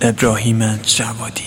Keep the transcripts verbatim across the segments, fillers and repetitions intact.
ابراهیم جوادی.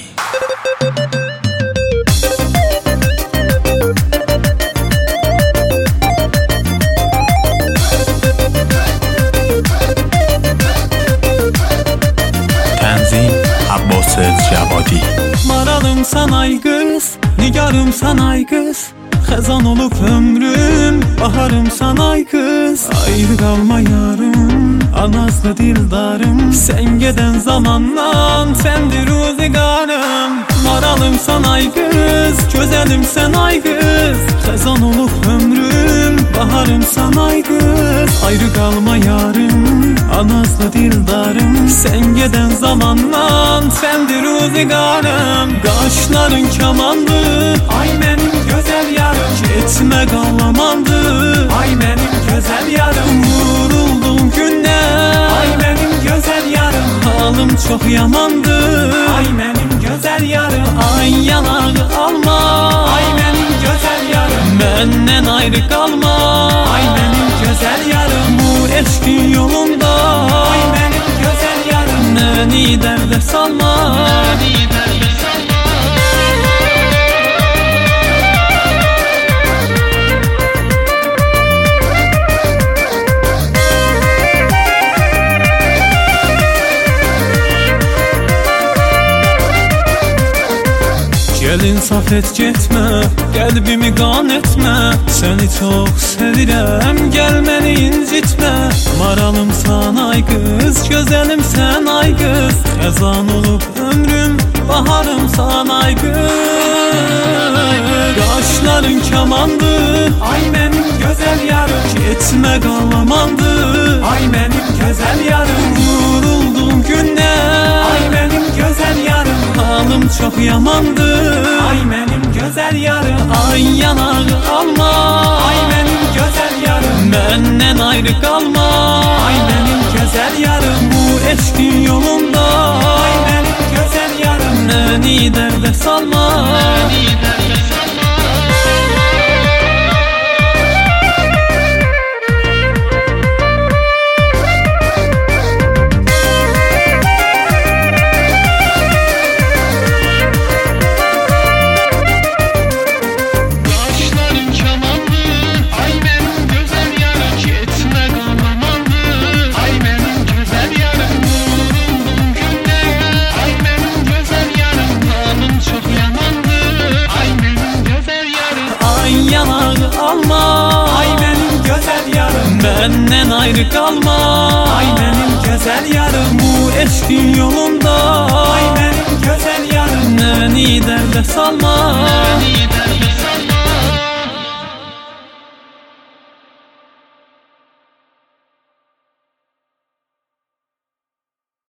تنظیم عباس جوادی. Maralımsan ay kız, nigarımsan ay kız, xəzan olub ömrüm, baharımsan ay kız. Ayrı qalma yarım, anaslı dildarım, sən gedən zamandan səndir ruzigarım. Maralımsan ay kız, gözəlimsən ay kız, xəzan olub ömrüm, baharımsan ay kız. Ayrı qalma yarım, anaslı dildarım, sən gedən zamandan səndir ruzigarım. Qaşların kamandı, ay mənim gözəl yarım, etmə qallamandı, ay mənim gözəl yarım. Vuruldum günə, ay mənim gözəl yarım, halım çox yamandı, ay mənim gözəl yarım. Ay yanağı alma, ay mənim gözəl yarım, məndən ayrı qalma, ay mənim gözəl yarım. Bu eşqin yolunda, ay mənim gözəl yarım, məni dərdə salma, məni dərdə salma. Gel insaf et getmə, qəlbimi qan etmə, səni çox sevirəm, gəl məni incitmə. Maralımsan ay qız, gözəlimsən ay qız, xəzan olub ömrüm, baharımsan ay qız. Qaşların kamandı, ay mənim gözəl yarım, etmə qalamandı, ay mənim gözəl yarım. Vuruldum günə, ay mənim gözəl yarım, halım çox yamandı, ay mənim gözəl yarım. Ay yanağı alma, ay mənim gözəl yarım, məndən ayrı qalma, ay mənim gözəl yarım. Bu eşqin yolunda, ay mənim gözəl yarım, məni dərdə salma, məni dərdə salma. Yanağı alma, ay mənim gözəl yarım, məndən ayrı qalma, ay mənim gözəl yarım. Bu eşqin yolunda, ay mənim gözəl yarım, məni dərdə salma, məni